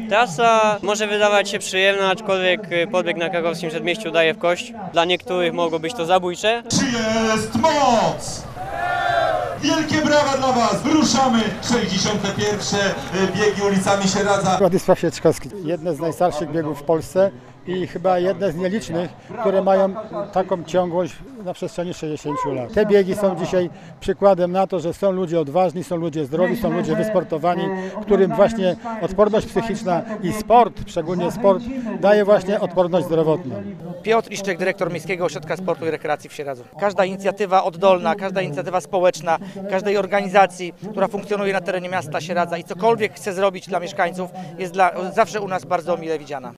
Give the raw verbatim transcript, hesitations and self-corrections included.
Trasa może wydawać się przyjemna, aczkolwiek podbieg na krakowskim Przedmieściu daje w kość. Dla niektórych mogło być to zabójcze. Czy jest moc? Wielkie brawa dla Was! Wyruszamy! sześćdziesiąte pierwsze biegi ulicami Sieradza. Władysław Sieczkowski. Jedne z najstarszych biegów w Polsce i chyba jedne z nielicznych, które mają taką ciągłość na przestrzeni sześćdziesięciu lat. Te biegi są dzisiaj przykładem na to, że są ludzie odważni, są ludzie zdrowi, są ludzie wysportowani, którym właśnie odporność psychiczna i sport, szczególnie sport, daje właśnie odporność zdrowotną. Piotr Iszczek, dyrektor Miejskiego Ośrodka Sportu i Rekreacji w Sieradzu. Każda inicjatywa oddolna, każda inicjatywa społeczna, każdej organizacji, która funkcjonuje na terenie miasta Sieradza i cokolwiek chce zrobić dla mieszkańców, jest dla, zawsze u nas bardzo mile widziana.